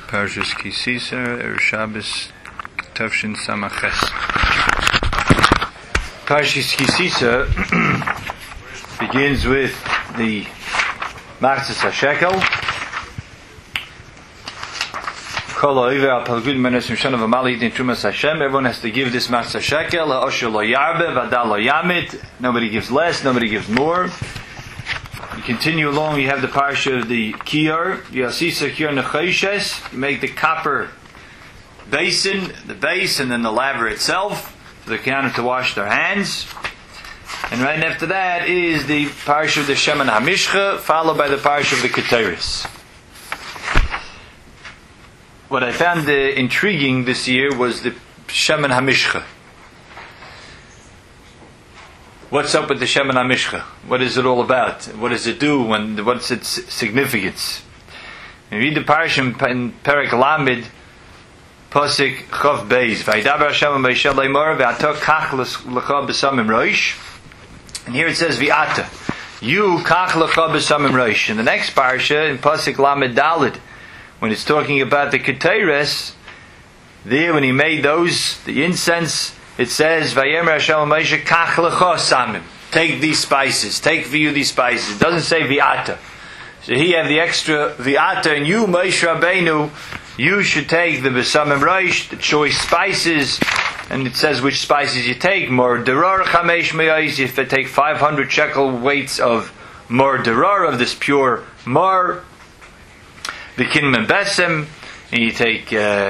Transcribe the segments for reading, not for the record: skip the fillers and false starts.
Parshas Ki Sisa, Shabbos, Tavshin Samaches. Parshas Ki Sisa begins with the Matzos HaShekel. Everyone has to give this Matzos HaShekel. Nobody gives less, nobody gives more. You continue along, you have the parsha of the Kiyar, Yasisa Kiyar Necheshes. You make the copper basin, the base, and then the laver itself, for the Kohanim to wash their hands. And right after that is the parsha of the Shemen HaMishcha, followed by the parsha of the Keteris. What I found intriguing this year was the Shemen HaMishcha. What's up with the Shemen HaMishcha? What is it all about? What does it do? What's its significance? When you read the parsha in Perek Lamed, Pasuk Chav Beis, Vaydaber Hashem Moshe Leimor, Ve'ata kach lecha b'samim roish. And here it says V'ata, you kach lecha b'samim roish. In the next parsha, in Pasuk Lamed Daled, when it's talking about the Keteres, there when he made those, the incense, it says, Vayemer Hashem Moshe kach lecha samim. Take these spices. Take for you these spices. It doesn't say vi'ata. So here you have the extra vi'ata, and you, Moshe Rabbeinu, you should take the besamim roish, the choice spices, and it says which spices you take. Mor derar chamesh meyais. If you take 500 shekel weights of mor derar, of this pure mor, the kinman besem, and you take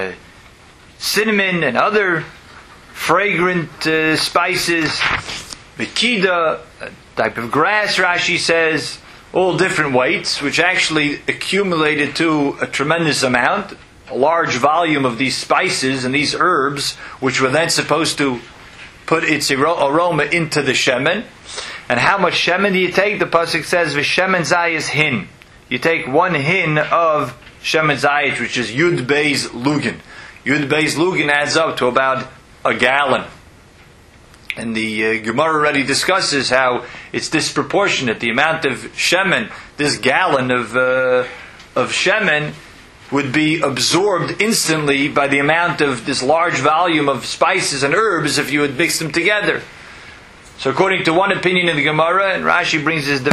cinnamon and other fragrant spices, Bekida, a type of grass, Rashi says, all different weights, which actually accumulated to a tremendous amount, a large volume of these spices and these herbs, which were then supposed to put its aroma into the shemen. And how much shemen do you take? The pasuk says, "V'shemen zayis hin." You take 1 hin of shemen zayis, which is Yud Beis Lugin. Yud Beis Lugin adds up to about a gallon. And the Gemara already discusses how it's disproportionate. The amount of shemen, this gallon of shemen, would be absorbed instantly by the amount of this large volume of spices and herbs if you would mix them together. So according to one opinion in the Gemara, and Rashi brings this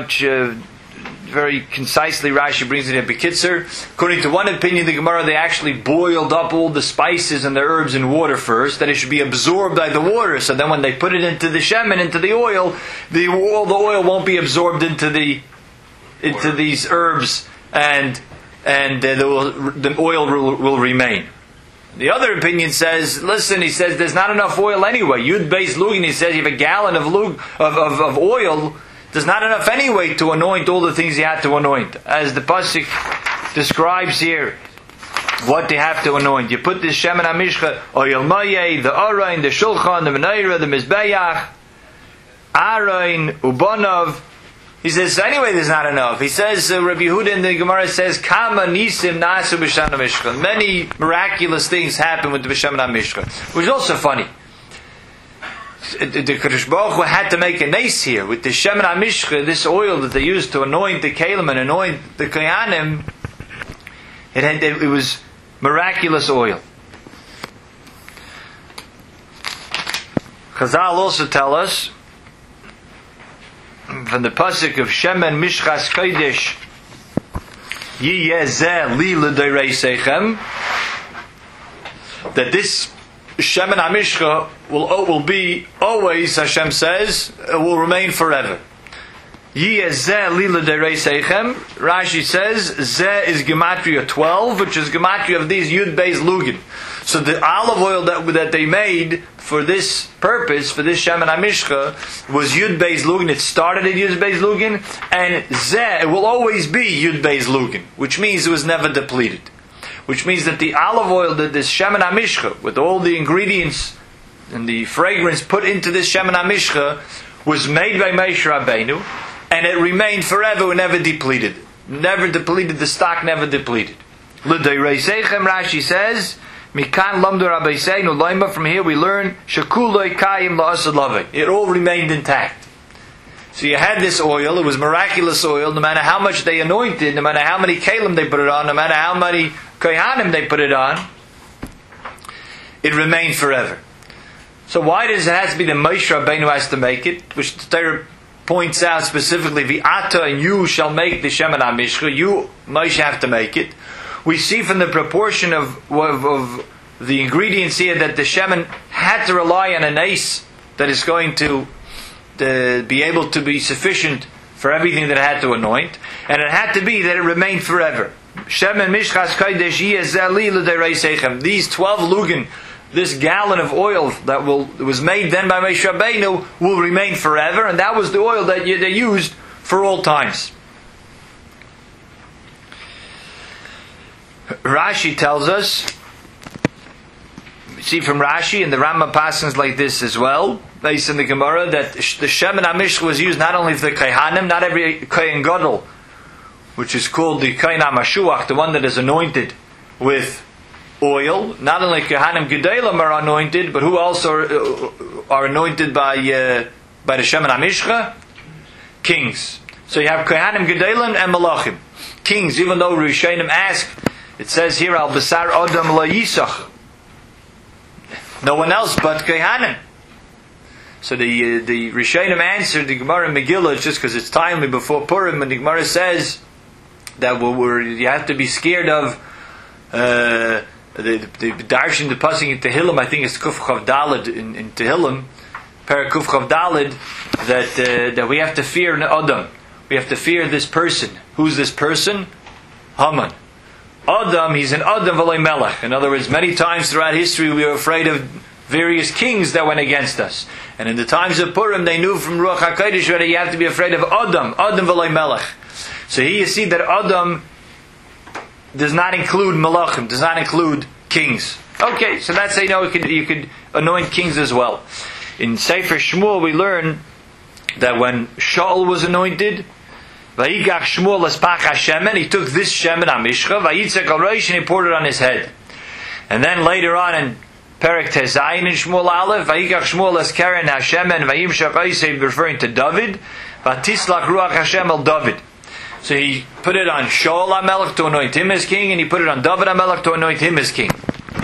very concisely, Rashi brings it in Bekitzer. According to one opinion of the Gemara, they actually boiled up all the spices and the herbs in water first, that it should be absorbed by the water. So then when they put it into the shemen, into the oil won't be absorbed into these herbs, and the oil will remain. The other opinion says, listen, he says there's not enough oil anyway. Yud Beis Lugin, he says you have a gallon of oil. There's not enough anyway to anoint all the things you had to anoint. As the pasuk describes here, what they have to anoint. You put this Shemen HaMishcha, Oyel Moyeh, the Arain, the Shulchan, the Menorah, the Mizbeach, Arain, Ubonov. He says, anyway, there's not enough. He says, Rabbi Yehuda in the Gemara says, Kama Nisim Nasu B'Shemen HaMishcha. Many miraculous things happen with the Shemen HaMishcha. Which is also funny. The Kadosh Baruch Hu had to make a nace here with the Shemen HaMishcha, this oil that they used to anoint the Kalim and anoint the Kohanim. It was miraculous oil. Chazal also tell us from the pasuk of Shemen Mishchas Kodesh, Yiyeh Zeh Li L'Deirei Seichem, that this Shemen HaMishcha will be always, Hashem says, will remain forever. Yiyeh Zeh Li L'Deirei Seichem. Rashi says Zeh is Gematria 12, which is Gematria of these Yud Beis Lugin. So the olive oil that they made for this purpose, for this Shemen HaMishcha, was Yud Beis Lugin. It started at Yud Beis Lugin, and Zeh, it will always be Yud Beis Lugin, which means it was never depleted. Which means that the olive oil, that this Shemen HaMishcha, with all the ingredients and the fragrance put into this Shemen HaMishcha, was made by Moshe Rabbeinu, and it remained forever and never depleted. Never depleted, the stock never depleted. L'Deirei Seichem, Rashi says, Mikan Lamdu Rabbeinu Loima, from here we learn, Shekuloi Kayim La'asad Lavei. It all remained intact. So you had this oil, it was miraculous oil, no matter how much they anointed, no matter how many kalim they put it on, no matter how many Kohanim they put it on, it remained forever. So why does it have to be the Moshe Rabbeinu has to make it? Which the Torah points out specifically, V'ata, and you shall make the Shemen HaMishcha. You, Moshe, have to make it. We see from the proportion of the ingredients here that the Shemen had to rely on an ace that is going to be able to be sufficient for everything that it had to anoint, and it had to be that it remained forever. Shemen Mishchas Kodesh Yezeli L'Dereisechem. These 12 lugen, this gallon of oil that was made then by Moshe Rabbeinu, will remain forever, and that was the oil that they used for all times. Rashi tells us, we see from Rashi, and the Rambam passes like this as well, based in the Gemara, that the Shemen HaMishcha was used not only for the Kohanim, not every Kohen Gadol, which is called the Kohen HaMashuach, the one that is anointed with oil. Not only Kohanim Gedolim are anointed, but who also are anointed by the Shemen HaMishcha? Kings. So you have Kohanim Gedolim and Malachim. Kings, even though Rishonim ask, it says here, Al Basar Adam La Yisach. No one else but Kohanim. So the Rishonim answered the Gemara in Megillah, just because it's timely before Purim, and the Gemara says that you have to be scared of the darshan, the passing in Tehillim. I think it's Kuf Chav Daled in Tehillim, Parak Kuf Chav Daled, that we have to fear an Adam. We have to fear this person. Who's this person? Haman. Adam, he's an Adam v'loi Melech. In other words, many times throughout history we were afraid of various kings that went against us. And in the times of Purim, they knew from Ruach HaKodesh that you have to be afraid of Adam v'loi Melech. So here you see that Adam does not include Melachim, does not include kings. Okay, so that's how you know you could anoint kings as well. In Sefer Shmuel we learn that when Shaul was anointed, Vayigach Shmuel espach Hashemen, he took this Shemen HaMishcha, Vayitzek al Rosh, and he poured it on his head. And then later on in Perek Tezayin in Shmuel Aleph, Vayigach Shmuel es Keren Hashemen, Vayimshach Oisei, referring to David, Vatislach Ruach Hashem el David. So he put it on Shaul HaMelech to anoint him as king, and he put it on David HaMelech to anoint him as king.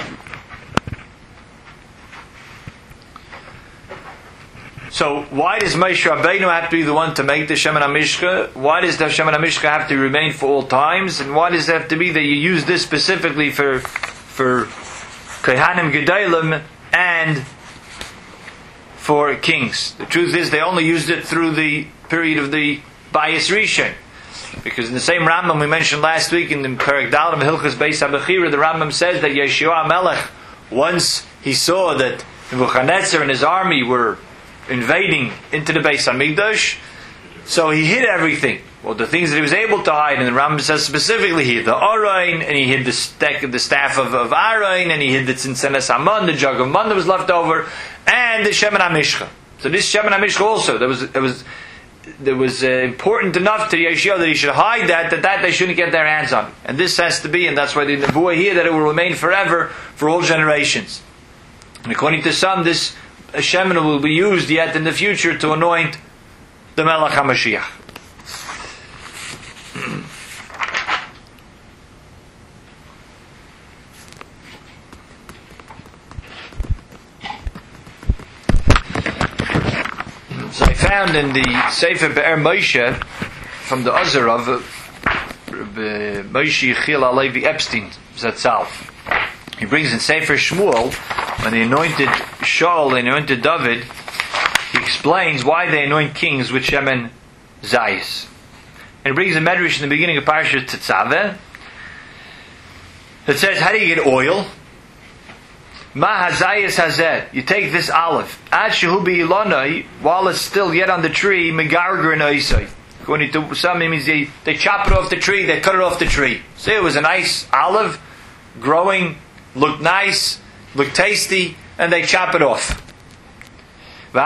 So why does Moshe Rabbeinu have to be the one to make the Shemen HaMishcha? Why does the Shemen HaMishcha have to remain for all times? And why does it have to be that you use this specifically for Kohanim Gedolim and for kings? The truth is they only used it through the period of the Bayis Rishon. Because in the same Rambam we mentioned last week in the Perek Dalet of Hilchos Beis HaBechira, the Rambam says that Yeshua HaMelech, once he saw that Nebuchadnezzar and his army were invading into the Beis HaMikdash, so he hid everything. Well, the things that he was able to hide, and the Rambam says specifically he hid the Aron, and he hid the staff of Aaron, and he hid the Tzintzenes Haman, the jug of man that was left over, and the Shemen HaMishcha. So this Shemen HaMishcha also, that was important enough to Yeshua that he should hide that they shouldn't get their hands on. And this has to be, and that's why the Nebuah here, that it will remain forever for all generations. And according to some, this Shemen will be used yet in the future to anoint the Melech HaMashiach. So I found in the Sefer Be'er Moshe from the Azar of Moshe Yechiel Alevi Epstein Zatzal. He brings in Sefer Shmuel, when they anointed Shaul, they anointed David, he explains why they anoint kings with Shemen Zayis. And he brings a medrash in the beginning of Parashat Tetzaveh that says, how do you get oil? Ma hazayis hazeh. You take this olive. Ad shehu bi'ilonai, while it's still yet on the tree, megarger noisai. According to some, it means they chop it off the tree, they cut it off the tree. So it was a nice olive, growing, looked nice, looked tasty, and they chop it off. They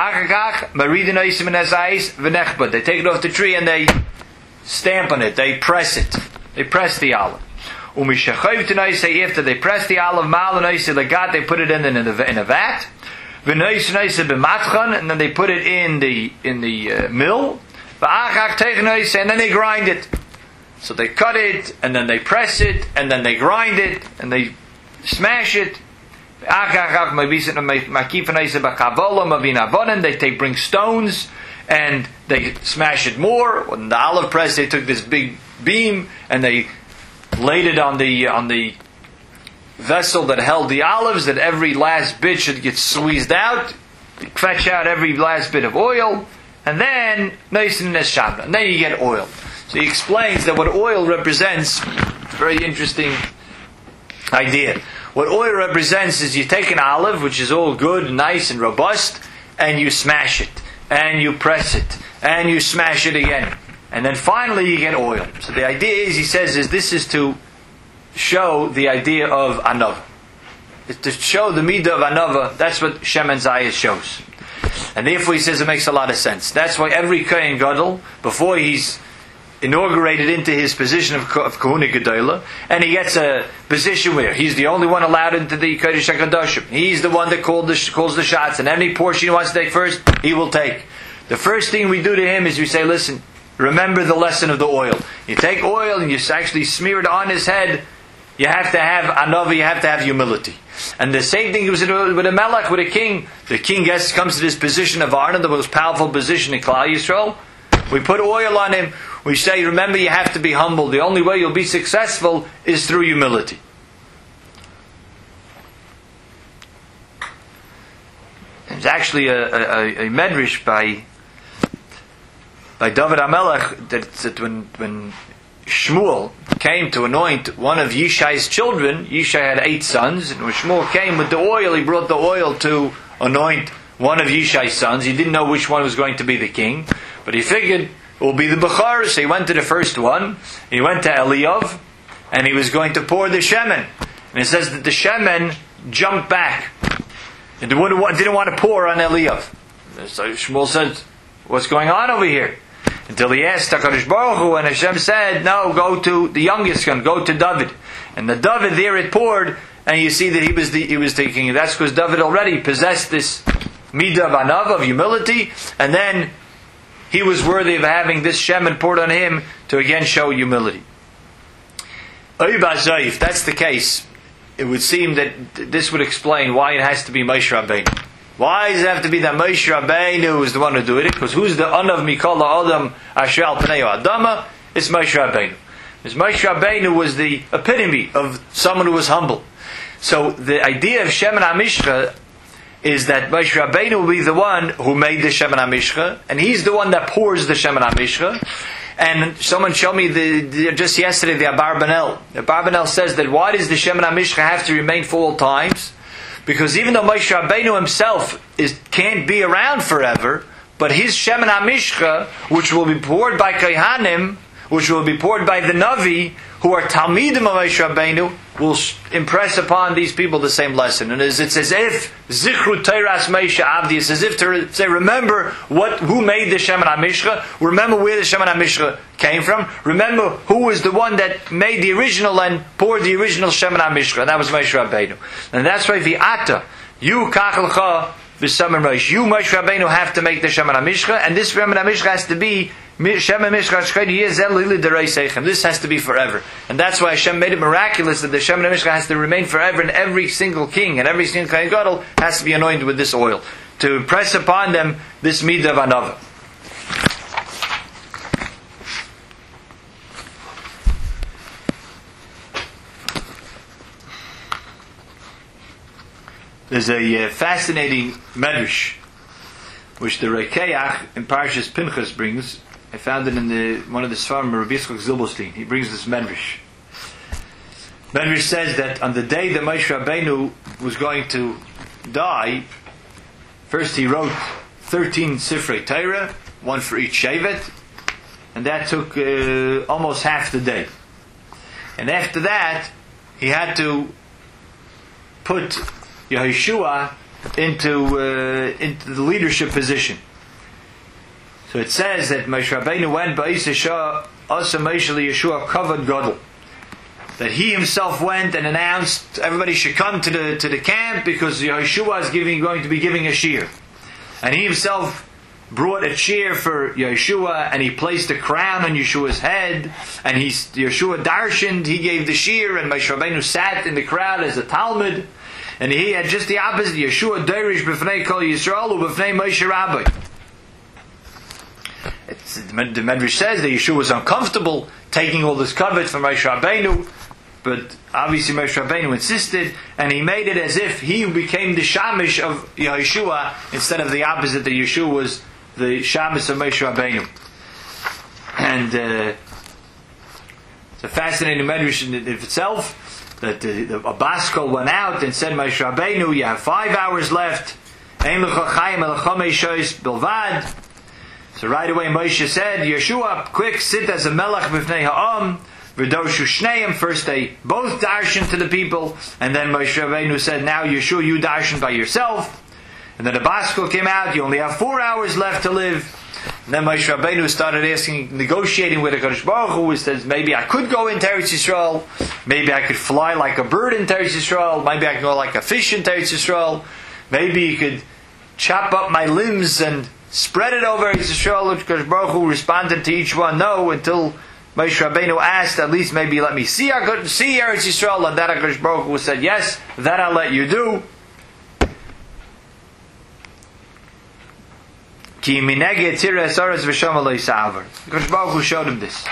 take it off the tree and they stamp on it, they press it. They press the olive. After they press the olive, they put it in a vat. And then they put it in the mill. And then they grind it. So they cut it, and then they press it, and then they grind it, and they smash it. They bring stones, and they smash it more. In the olive press, they took this big beam, and they laid it on the vessel that held the olives, that every last bit should get squeezed out, fetch out every last bit of oil, and then and then you get oil. So he explains that what oil represents, very interesting idea. What oil represents is you take an olive, which is all good, nice and robust, and you smash it, and you press it, and you smash it again. And then finally you get oil. So the idea is, he says, this is to show the idea of anava. It's to show the midah of anava. That's what Shemen Zayis shows. And therefore he says it makes a lot of sense. That's why every Kohen Gadol, before he's inaugurated into his position of Kahuna Gedola, and he gets a position where he's the only one allowed into the Kodesh HaKadoshim. He's the one that calls the shots, and any portion he wants to take first, he will take. The first thing we do to him is we say, listen, remember the lesson of the oil. You take oil and you actually smear it on his head. You have to have anava, you have to have humility. And the same thing was with a melech, with a king. The king comes to this position of Arna, the most powerful position in Klal Yisrael. We put oil on him. We say, remember, you have to be humble. The only way you'll be successful is through humility. There's actually a medrash by David HaMelech that when Shmuel came to anoint one of Yishai's children, Yishai had 8 sons, and when Shmuel came with the oil, he brought the oil to anoint one of Yishai's sons. He didn't know which one was going to be the king, but he figured it will be the Bechar, so he went to the first one. He went to Eliyav, and he was going to pour the shemen. And it says that the shemen jumped back and didn't want to pour on Eliyav. So Shmuel said, what's going on over here? Until he asked HaKadosh Baruch Hu, and Hashem said, no, go to the youngest one, go to David. And the David there it poured, and you see that he was taking it. That's because David already possessed this midah of anava, of humility, and then he was worthy of having this shemen poured on him to again show humility. If that's the case, it would seem that this would explain why it has to be Moshe Rabbeinu. Why does it have to be that Moshe Rabbeinu who is the one who do it? Because who's the Anav Mikol Adam Asher Al Pnei Adama? It's Moshe Rabbeinu. Because Moshe Rabbeinu was the epitome of someone who was humble. So the idea of Shemen HaMishcha is that Moshe Rabbeinu will be the one who made the Shemen HaMishcha, and he's the one that pours the Shemen HaMishcha. And someone showed me just yesterday the Abarbanel. The Abarbanel says that why does the Shemen HaMishcha have to remain for all times? Because even though Moshe Rabbeinu himself can't be around forever, but his Shemen HaMishcha, which will be poured by Kohanim, which will be poured by the Navi, who are Talmidim of Moshe Rabbeinu, will impress upon these people the same lesson. And it's as if Zichru Teiras Moshe Avdi, it's as if to say, remember who made the Shemen HaMishcha, remember where the Shemen HaMishcha came from, remember who was the one that made the original and poured the original Shemen HaMishcha, and that was Moshe Rabbeinu. And that's why V'ata, you Kachelcha V'Samer Moshe, you Moshe Rabbeinu have to make the Shemen HaMishcha, and this Shemen HaMishcha has to be Shemen HaMishcha. This has to be forever. And that's why Hashem made it miraculous that the Shemen HaMishcha has to remain forever, and every single king and every single Kohen Gadol has to be anointed with this oil to impress upon them this midah of anava. There's a fascinating medrash which the Rekeach in Parshas Pinchas brings. I found it in one of the Sfarim of Rabbi Yitzchak Zilberstein. He brings this medrash. Medrash says that on the day that Moshe Rabbeinu was going to die, first he wrote 13 Sifrei Torah, one for each Shevet, and that took almost half the day. And after that, he had to put Yehoshua into the leadership position. So it says that Moshe Rabbeinu went by Yisha Asa Moshe Yeshua covered Gadol. That he himself went and announced everybody should come to the camp because Yehoshua is going to be giving a shir. And he himself brought a chair for Yeshua, and he placed a crown on Yeshua's head, and Yeshua darshaned, he gave the shir, and Moshe Rabbeinu sat in the crowd as a Talmud, and he had just the opposite. Yeshua derish b'fnei kol Yisrael u'b'fnei Moshe Rabbi. The Medrash says that Yeshua was uncomfortable taking all this covet from Moshe Rabbeinu, but obviously Moshe Rabbeinu insisted, and he made it as if he became the shamish of Yeshua instead of the opposite, that Yeshua was the shamish of Moshe Rabbeinu. And it's a fascinating Medrash in itself, that the Abaskol went out and said, Moshe Rabbeinu, you have 5 hours left. Ein lecha chayim el chomei shoyis bilvad. So right away Moshe said, Yeshua, quick, sit as a melech b'fnei ha'am, v'doshu shneim. First they both darshan to the people, and then Moshe Rabbeinu said, now Yeshua, you darshan by yourself. And then the Baskol came out, you only have 4 hours left to live. And then Moshe Rabbeinu started negotiating with the HaKadosh Baruch Hu. He says, maybe I could go into Eretz Yisrael, maybe I could fly like a bird into Eretz Yisrael, maybe I could go like a fish into Eretz Yisrael, maybe you could chop up my limbs and spread it over Eretz Yisrael. HaKadosh Baruch Hu responded to each one, no, until Moshe Rabbeinu asked, at least maybe let me see Eretz Yisrael, and that HaKadosh Baruch Hu said, yes, that I'll let you do. Ki minege tira esaras v'sham aloi sa'avar. HaKadosh Baruch Hu showed him this.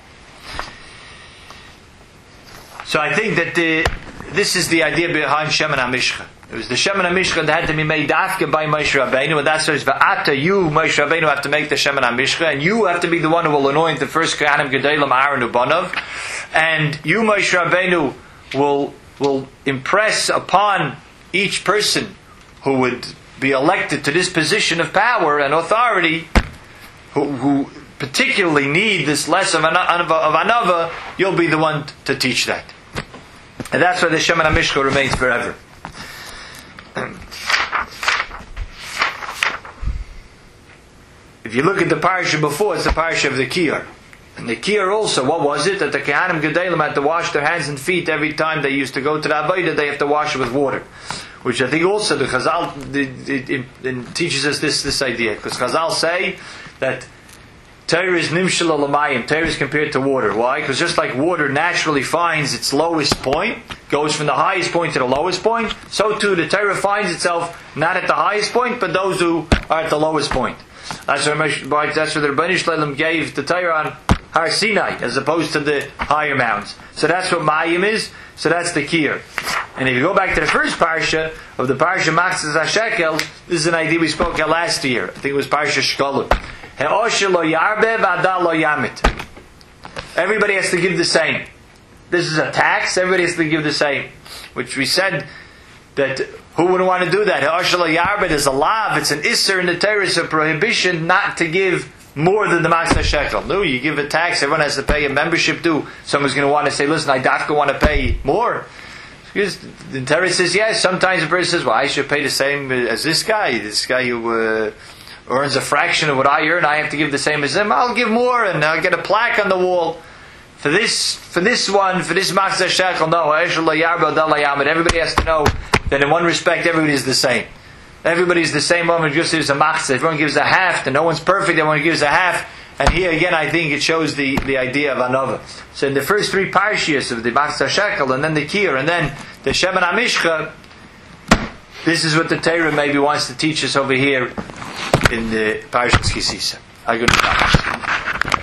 So I think that this is the idea behind Shemen HaMishcha. It was the Shemen HaMishcha that had to be made dafka by Moshe Rabbeinu, and that's why v'ata, you, Moshe Rabbeinu, have to make the Shemen HaMishcha, and you have to be the one who will anoint the first Kohanim Gedolim, Aaron Ubanov, and you, Moshe Rabbeinu, will impress upon each person who would be elected to this position of power and authority, who particularly need this lesson of Anava, you'll be the one to teach that. And that's why the Shemen HaMishcha remains forever. If you look at the parasha before, it's the parasha of the Kiyar. And the Kiyar also, what was it? That the Kohanim Gedolim had to wash their hands and feet every time they used to go to the Avodah, they have to wash it with water. Which I think also the Chazal it teaches us this idea. Because Chazal say that Torah is nimshal alamayim. Torah is compared to water. Why? Because just like water naturally finds its lowest point, goes from the highest point to the lowest point, so too the Torah finds itself not at the highest point, but those who are at the lowest point. That's what the Rebbeinu Shalom gave the Torah on Har Sinai, as opposed to the higher mountains. So that's what Mayim is. So that's the Kiyar. And if you go back to the first parsha of the parsha Machzas HaShekel, this is an idea we spoke about last year. I think it was parsha Shkolim. He'oshe lo yarbe v'adal lo yamit. Everybody has to give the same. This is a tax. Everybody has to give the same. Which we said that who wouldn't want to do that? He'oshe lo yarbe is a lav. It's an isser in the Torah. It's a prohibition not to give more than the Machzas HaShekel. No, you give a tax, everyone has to pay a membership due. Someone's going to want to say, listen, I dafka want to pay more. Because the Torah says, yes, sometimes a person says, well, I should pay the same as this guy who earns a fraction of what I earn, I have to give the same as him. I'll give more, and I'll get a plaque on the wall. For this Machzas HaShekel, no, everybody has to know that in one respect, everybody is the same. Everybody's the same moment, just as a machzah. Everyone gives a half, and no one's perfect, everyone gives a half. And here again, I think it shows the idea of Anova. So in the first 3 parshias of the Machzas HaShekel, and then the Kiyar, and then the Shemen HaMishcha, this is what the Torah maybe wants to teach us over here in the Parshas Kisisa.